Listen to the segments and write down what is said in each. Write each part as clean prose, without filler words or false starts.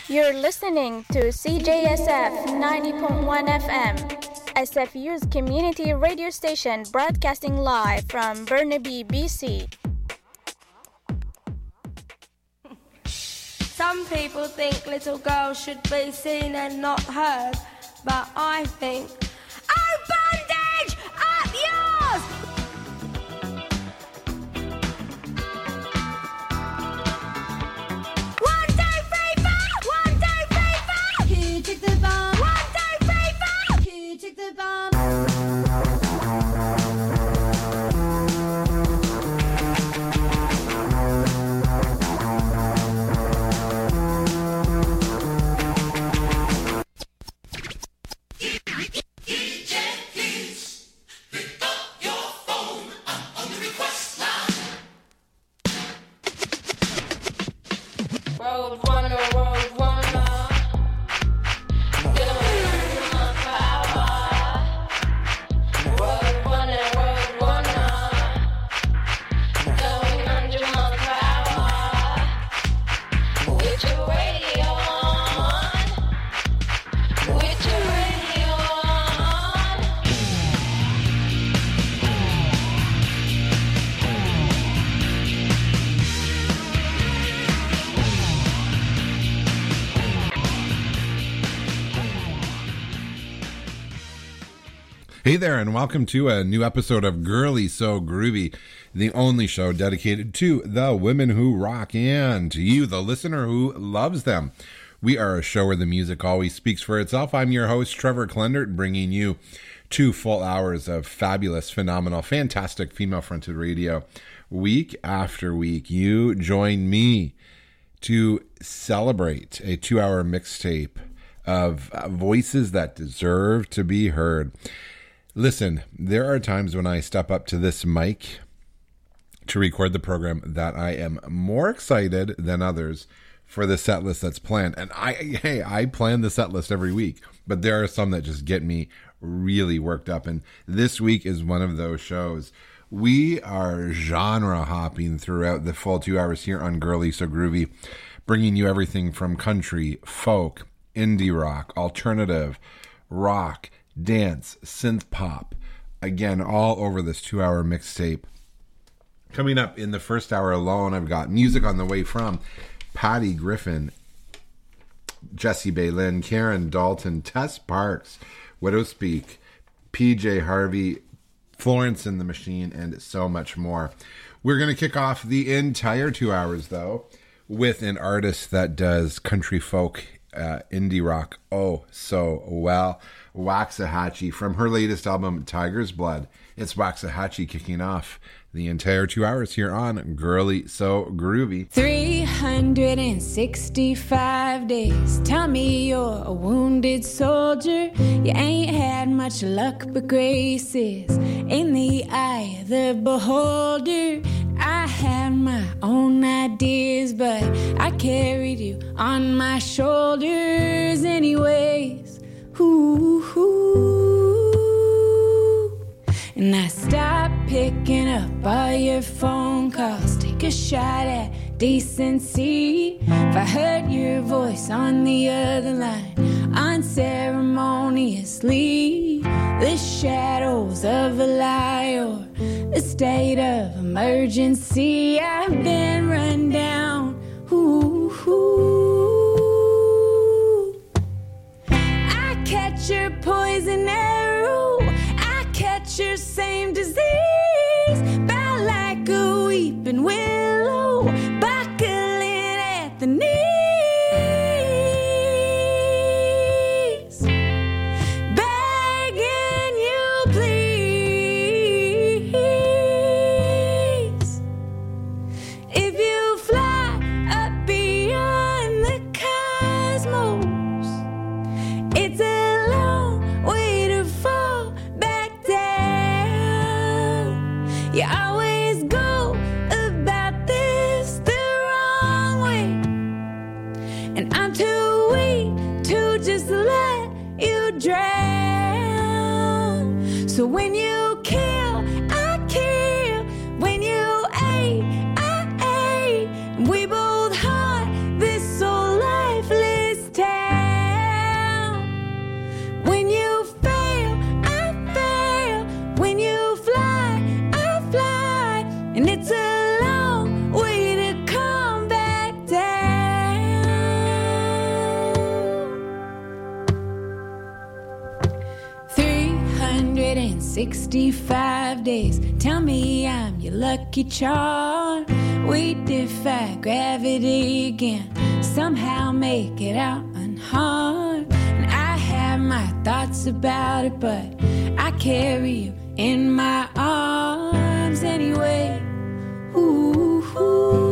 You're listening to CJSF 90.1 FM, SFU's community radio station broadcasting live from Burnaby, BC. Some people think little girls should be seen and not heard, but I think, oh, bandage up yours! One, two, three, four! One, two, three, four! Who took the bomb? One, two, three, four! Who took the bomb? Hey there, and welcome to a new episode of Girly So Groovy, the only show dedicated to the women who rock and to you, the listener who loves them. We are a show where the music always speaks for itself. I'm your host, Trevor Klendert, bringing you 2 full hours of fabulous, phenomenal, fantastic female-fronted radio. Week after week, you join me to celebrate a 2-hour mixtape of voices that deserve to be heard. Listen, there are times when I step up to this mic to record the program that I am more excited than others for the set list that's planned. And I plan the set list every week, but there are some that just get me really worked up. And this week is one of those shows. We are genre hopping throughout the full 2 hours here on Girly So Groovy, bringing you everything from country, folk, indie rock, alternative, rock, dance, synth pop, again, all over this 2-hour mixtape. Coming up in the first hour alone, I've got music on the way from Patty Griffin, Jesse Baylin, Karen Dalton, Tess Parks, Widowspeak, PJ Harvey, Florence and the Machine, and so much more. We're going to kick off the entire 2 hours, though, with an artist that does country folk, indie rock, oh so well. Waxahachie from her latest album, Tiger's Blood. It's Waxahachie kicking off the entire 2 hours here on Girly So Groovy. 365 days. Tell me you're a wounded soldier. You ain't had much luck, but grace is in the eye of the beholder. I had my own ideas, but I carried you on my shoulders anyways. Ooh, ooh. And I stopped picking up all your phone calls. Take a shot at decency. If I heard your voice on the other line unceremoniously, the shadows of a lie or a state of emergency, I've been run down. Ooh, ooh. Catch your poison arrow, I catch your same disease. Bow like a weeping willow, buckling at the knees. Begging you, please. If you fly up beyond the cosmos, it's a way to fall back down. You always go about this the wrong way, and I'm too weak to just let you drown. So when you kill, I kill. When you ate, I ate. We both heart this so lifeless 365 days. Tell me I'm your lucky charm. We defy gravity again, somehow make it out unharmed. And I have my thoughts about it, but I carry you in my arms anyway. Ooh, ooh.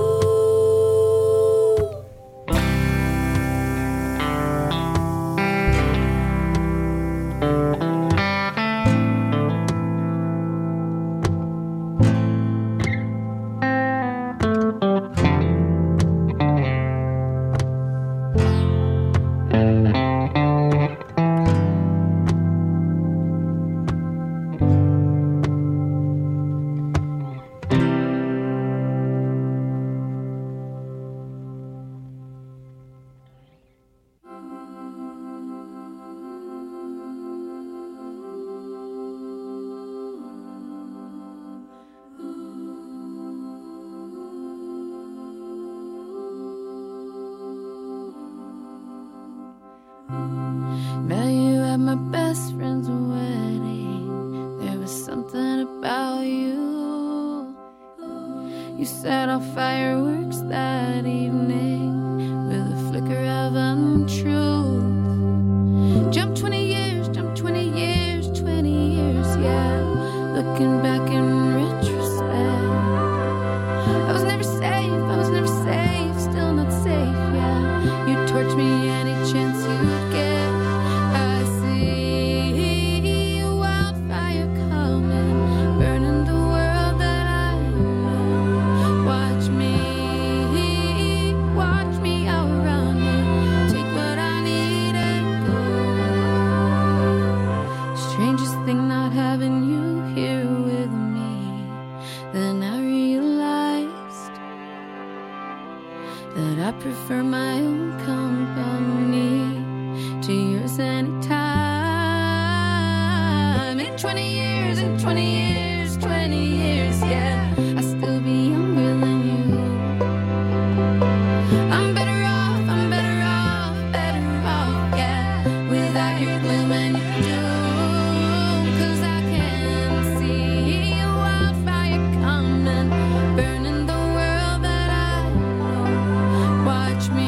Met you at my best friend's wedding. There was something about you. You set off fireworks that evening with a flicker of untruth. Jump 20 years, jump 20 years, 20 years, yeah. Looking back in retrospect, I was never safe, still not safe, yeah. You torch me any chance you get. I prefer my own company to yours anytime. In 20 years, in 20 years, 20 years, yeah, I'll still be younger than you. I'm better off, yeah, without your gloom and your doom. 'Cause I can see a wildfire coming, burning the world that I know. Watch me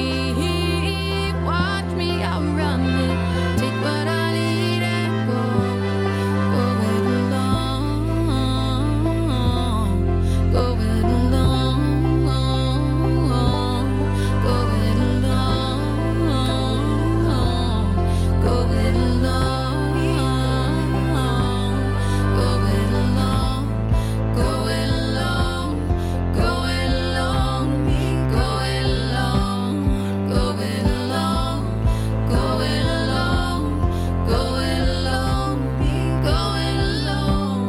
outrun it. Take what I need and go it alone. Go it alone. Go it alone. Go it alone. Go it alone. Go it alone. Go it alone. Go it alone. Go it alone. Go it alone. Go it alone. Go it alone.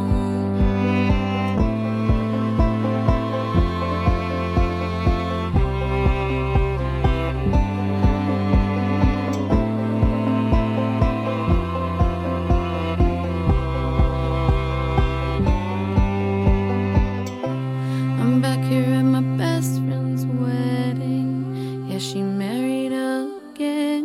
I'm back here at my best friend's wedding. Yeah, she married again.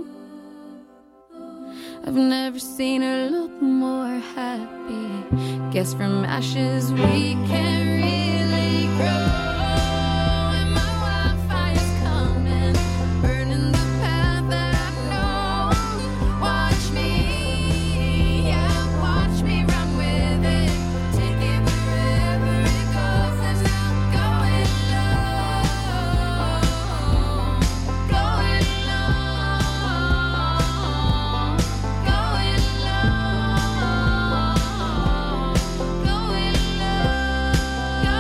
I've never seen her look more happy. Guess from ashes we can really grow. And my wildfire's coming, burning the path that I know. Watch me, yeah, watch me run with it. Take it wherever it goes, and I'm going low. Going low. Going low. Going low.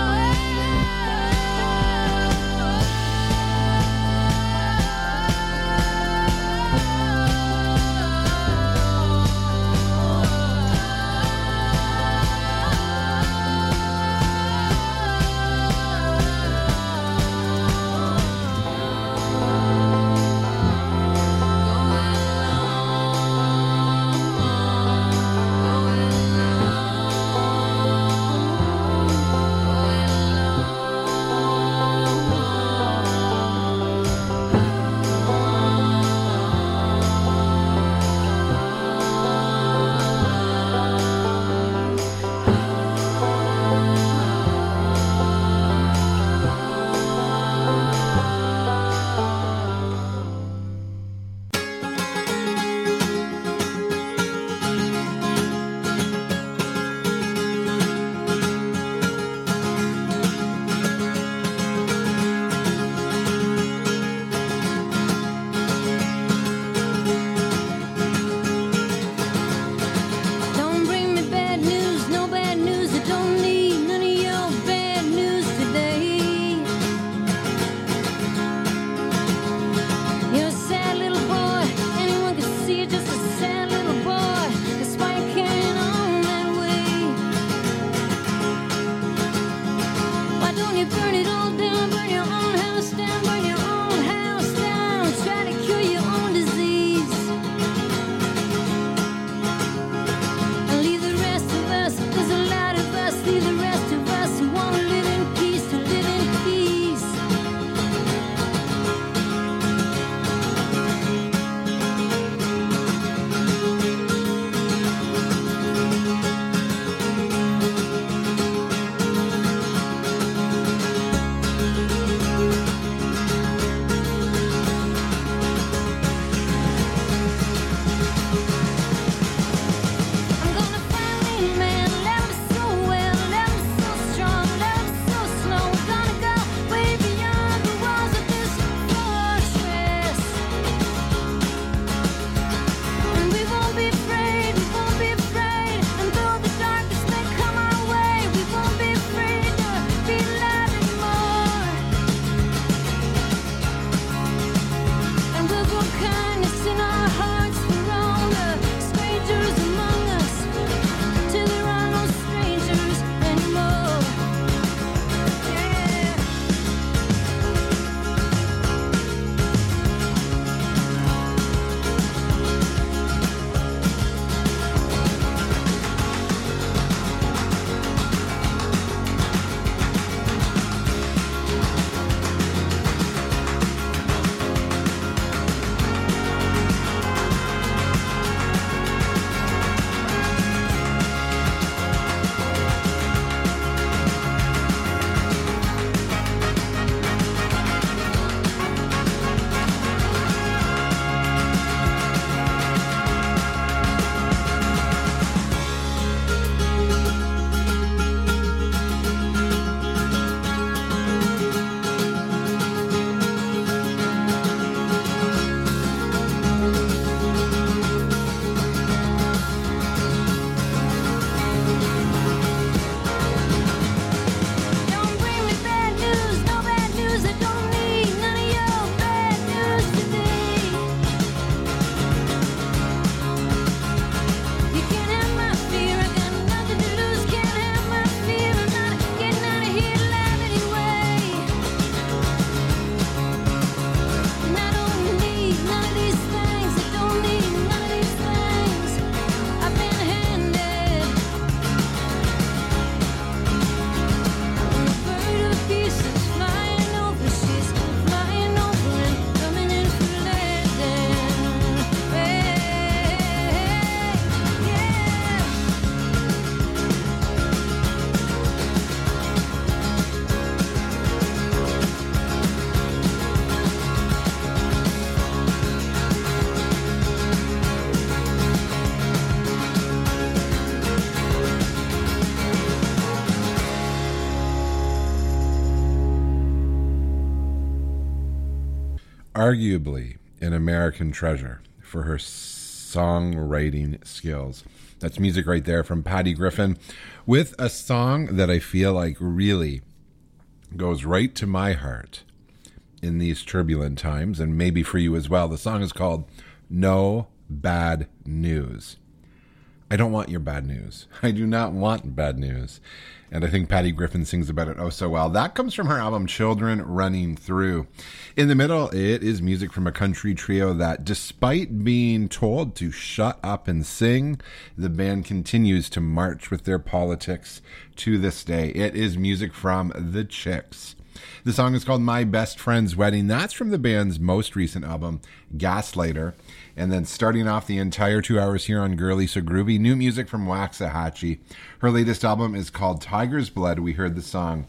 arguably an American treasure for her songwriting skills. That's music right there from Patty Griffin with a song that I feel like really goes right to my heart in these turbulent times, and maybe for you as well. The song is called No Bad News. I don't want your bad news. I do not want bad news. And I think Patty Griffin sings about it oh so well. That comes from her album Children Running Through. In the middle, it is music from a country trio that, despite being told to shut up and sing, the band continues to march with their politics to this day. It is music from The Chicks. The song is called My Best Friend's Wedding. That's from the band's most recent album, Gaslighter. And then starting off the entire 2 hours here on Girly So Groovy, new music from Waxahachie. Her latest album is called Tiger's Blood. We heard the song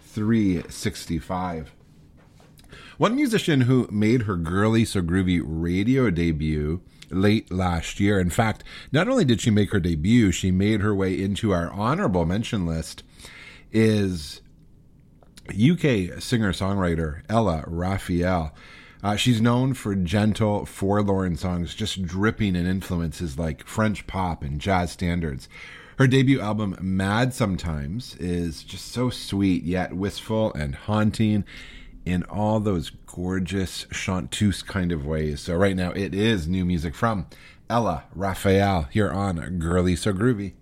365. One musician who made her Girly So Groovy radio debut late last year. In fact, not only did she make her debut, she made her way into our honorable mention list, is UK singer-songwriter Ella Raphael. She's known for gentle, forlorn songs, just dripping in influences like French pop and jazz standards. Her debut album, Mad Sometimes, is just so sweet, yet wistful and haunting in all those gorgeous chanteuse kind of ways. So right now, it is new music from Ella Raphael here on Girly So Groovy.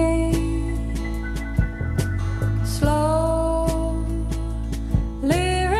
Lyrics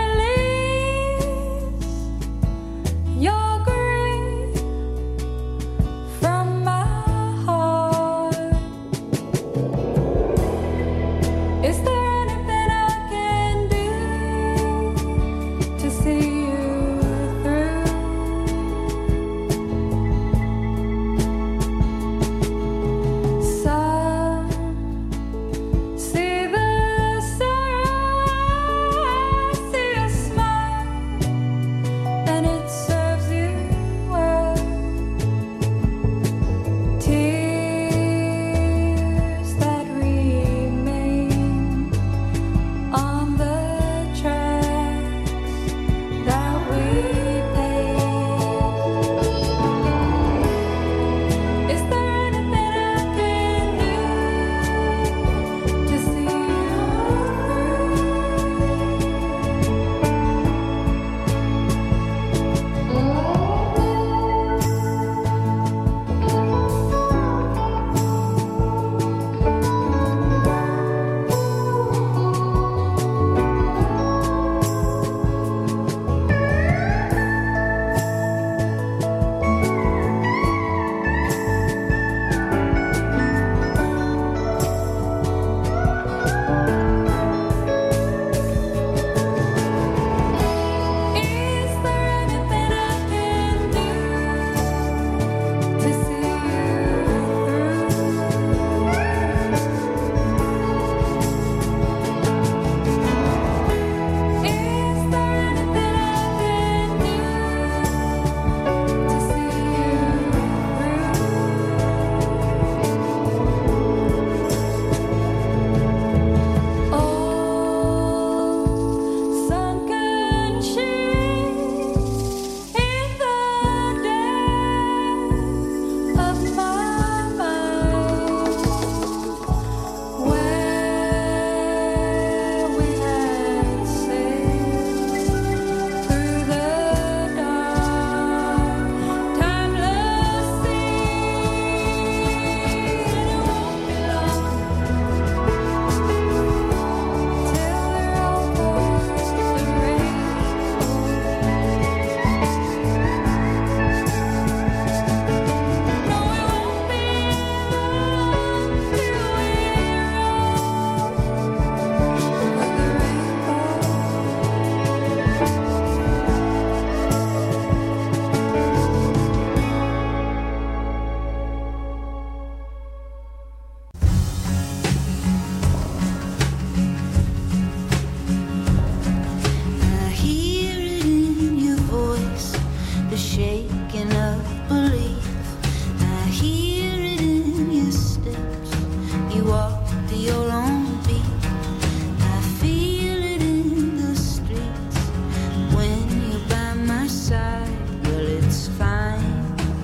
You walk your own beat. I feel it in the streets when you're by my side. Well, it's fine,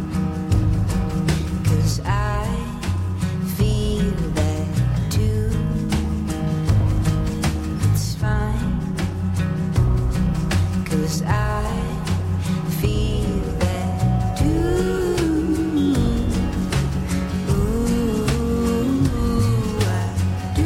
'cause I feel that too. It's fine, 'cause I feel that too. Ooh, I do.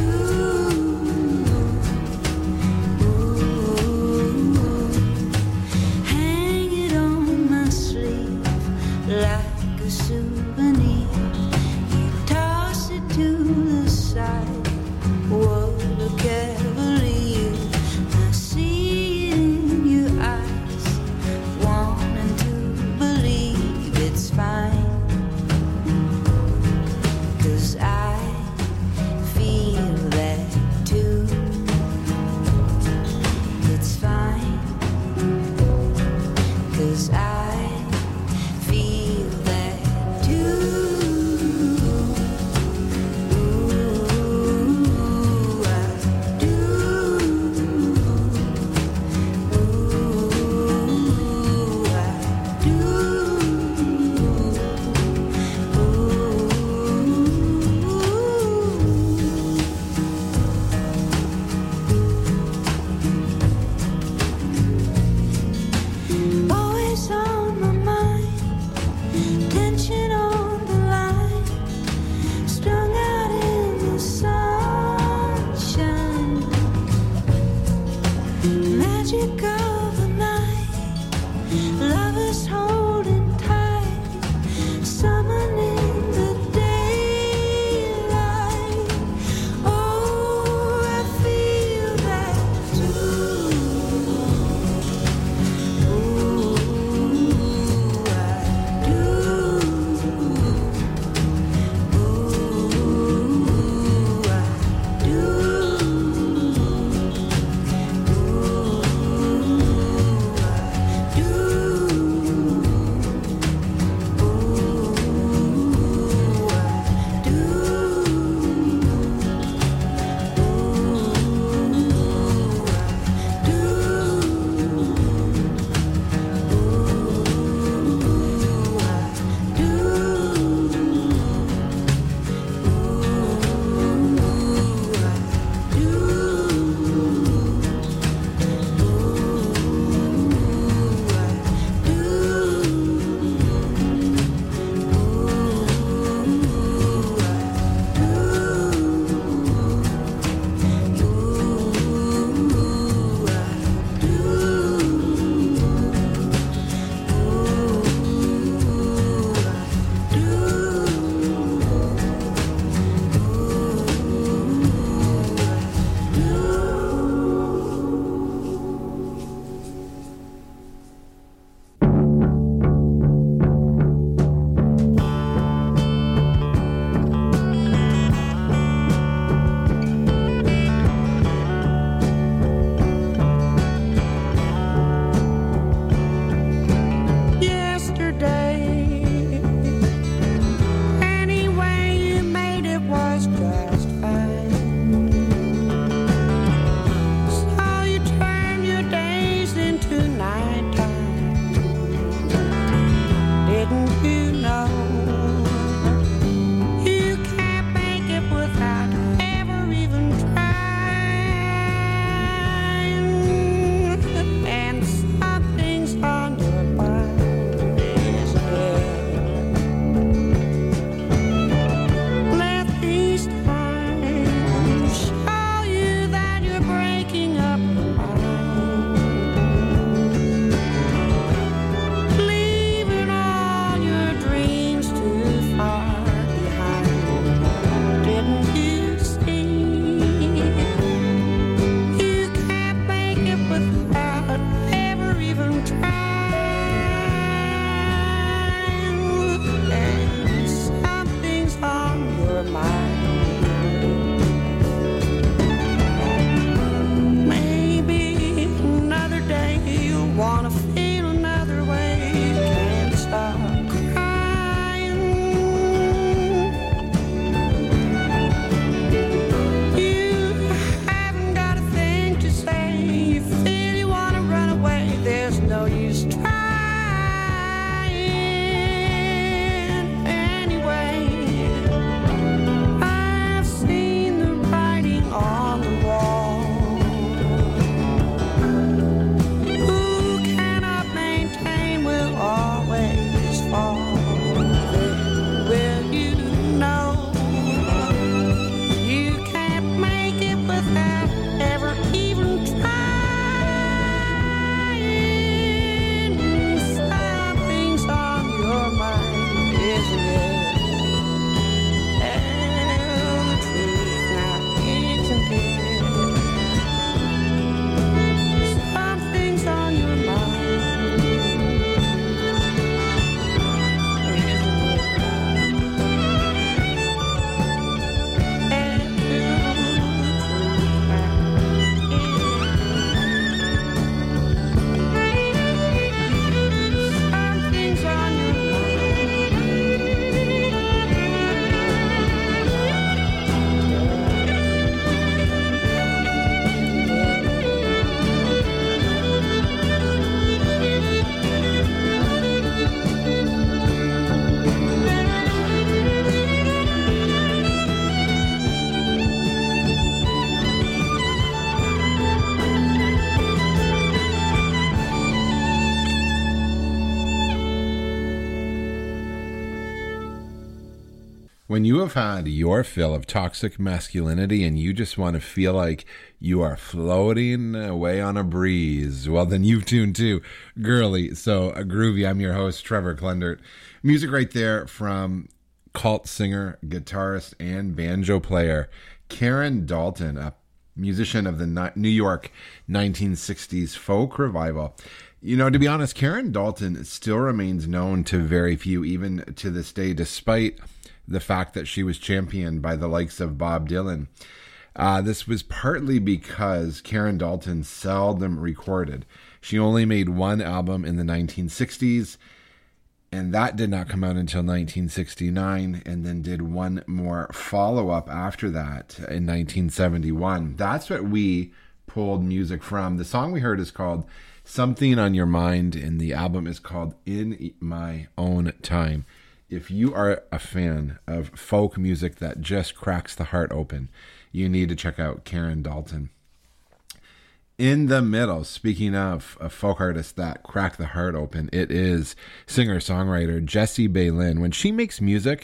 When you have had your fill of toxic masculinity and you just want to feel like you are floating away on a breeze, well, then you've tuned to Girly So Groovy. I'm your host, Trevor Klendert. Music right there from cult singer, guitarist, and banjo player Karen Dalton, a musician of the New York 1960s folk revival. You know, to be honest, Karen Dalton still remains known to very few, even to this day, despite the fact that she was championed by the likes of Bob Dylan. This was partly because Karen Dalton seldom recorded. She only made one album in the 1960s, and that did not come out until 1969, and then did one more follow-up after that in 1971. That's what we pulled music from. The song we heard is called Something on Your Mind, and the album is called In My Own Time. If you are a fan of folk music that just cracks the heart open, you need to check out Karen Dalton. In the middle, speaking of a folk artist that crack the heart open, it is singer-songwriter Jessie Baylin. When she makes music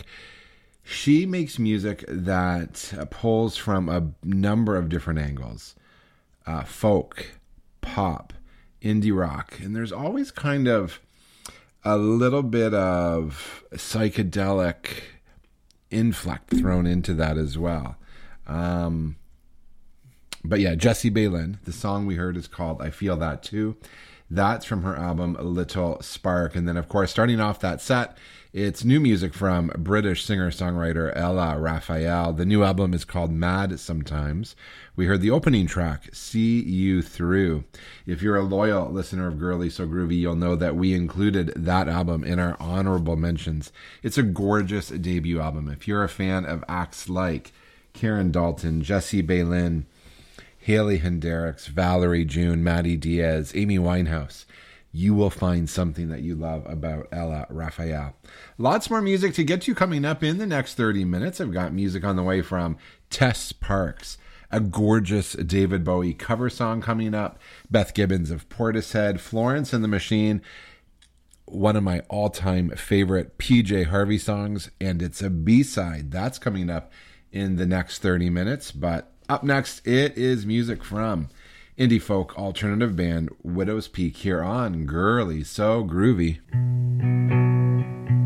that pulls from a number of different angles. Folk, pop, indie rock, and there's always kind of a little bit of psychedelic inflect thrown into that as well. But yeah, Jessie Baylin, the song we heard is called I Feel That Too. That's from her album Little Spark. And then, of course, starting off that set, it's new music from British singer-songwriter Ella Raphael. The new album is called Mad Sometimes. We heard the opening track, See You Through. If you're a loyal listener of Girly So Groovy, you'll know that we included that album in our honorable mentions. It's a gorgeous debut album. If you're a fan of acts like Karen Dalton, Jessie Baylin, Haley Hendricks, Valerie June, Maddie Diaz, Amy Winehouse, you will find something that you love about Ella Raphael. Lots more music to get to coming up in the next 30 minutes. I've got music on the way from Tess Parks, a gorgeous David Bowie cover song coming up, Beth Gibbons of Portishead, Florence and the Machine, one of my all-time favorite PJ Harvey songs, and it's a B-side. That's coming up in the next 30 minutes, but up next, it is music from indie folk alternative band Widow's Peak here on Girly So Groovy.